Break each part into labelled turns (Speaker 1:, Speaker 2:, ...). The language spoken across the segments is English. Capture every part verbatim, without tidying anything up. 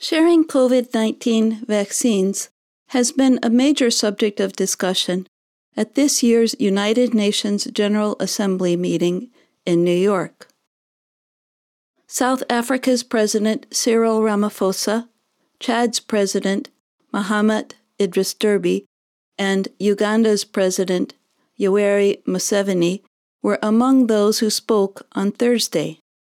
Speaker 1: Sharing COVID nineteen vaccines has been a major subject of discussion at this year's United Nations General Assembly meeting in New York. South Africa's President Cyril Ramaphosa, Chad's President Mahamat Idris Deby, and Uganda's President Yoweri Museveni were among those who spoke on Thursday.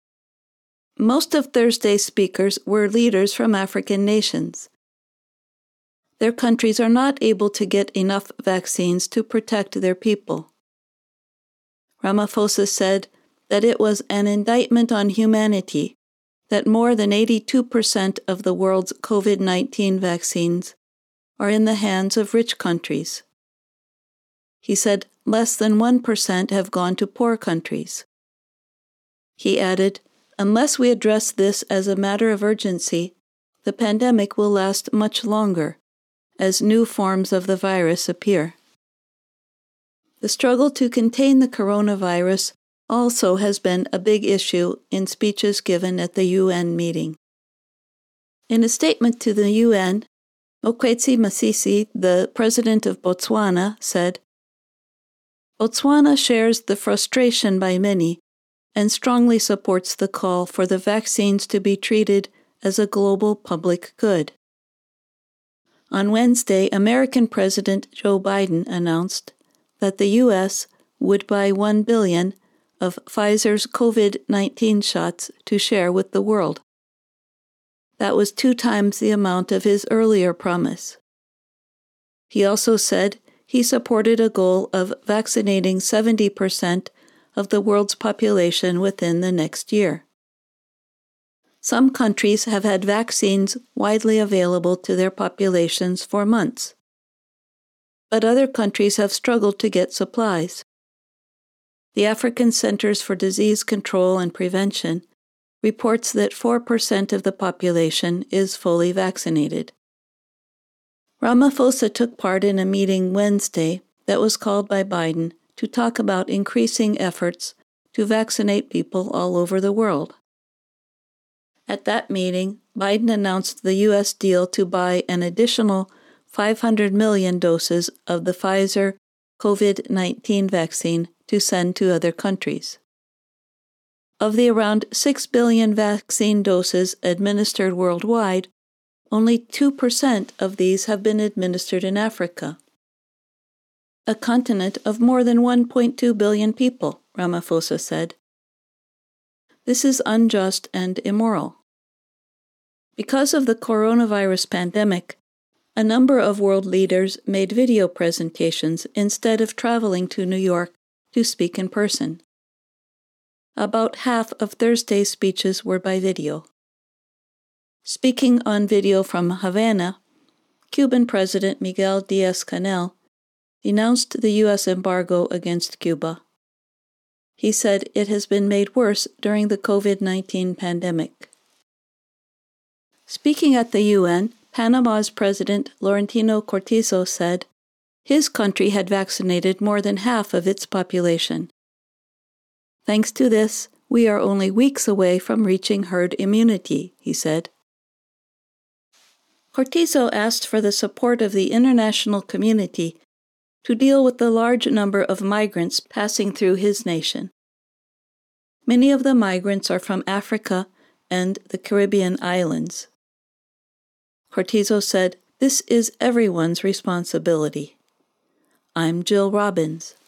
Speaker 1: Most of Thursday's speakers were leaders from African nations. Their countries are not able to get enough vaccines to protect their people. Ramaphosa said that it was an indictment on humanity that more than eighty-two percent of the world's COVID nineteen vaccines are in the hands of rich countries. He said less than one percent have gone to poor countries. He added, "Unless we address this as a matter of urgency, the pandemic will last much longer as new forms of the virus appear." The struggle to contain the coronavirus also has been a big issue in speeches given at the U N meeting. In a statement to the U N, Mokgweetsi Masisi, the president of Botswana, said, "Botswana shares the frustration by many and strongly supports the call for the vaccines to be treated as a global public good." On Wednesday, American President Joe Biden announced that the U S would buy one billion of Pfizer's COVID nineteen shots to share with the world. That was two times the amount of his earlier promise. He also said he supported a goal of vaccinating seventy percent of the world's population within the next year. Some countries have had vaccines widely available to their populations for months, but other countries have struggled to get supplies. The African Centers for Disease Control and Prevention reports that four percent of the population is fully vaccinated. Ramaphosa took part in a meeting Wednesday that was called by Biden to talk about increasing efforts to vaccinate people all over the world. At that meeting, Biden announced the U S deal to buy an additional five hundred million doses of the Pfizer COVID nineteen vaccine to send to other countries. Of the around six billion vaccine doses administered worldwide, only two percent of these have been administered in Africa, a continent of more than one point two billion people, Ramaphosa said. This is unjust and immoral. Because of the coronavirus pandemic, a number of world leaders made video presentations instead of traveling to New York to speak in person. About half of Thursday's speeches were by video. Speaking on video from Havana, Cuban President Miguel Díaz-Canel denounced the U S embargo against Cuba. He said it has been made worse during the COVID nineteen pandemic. Speaking at the U N, Panama's President Laurentino Cortizo said his country had vaccinated more than half of its population. "Thanks to this, we are only weeks away from reaching herd immunity," he said. Cortizo asked for the support of the international community to deal with the large number of migrants passing through his nation. Many of the migrants are from Africa and the Caribbean islands. Cortizo said, "This is everyone's responsibility." I'm Jill Robbins.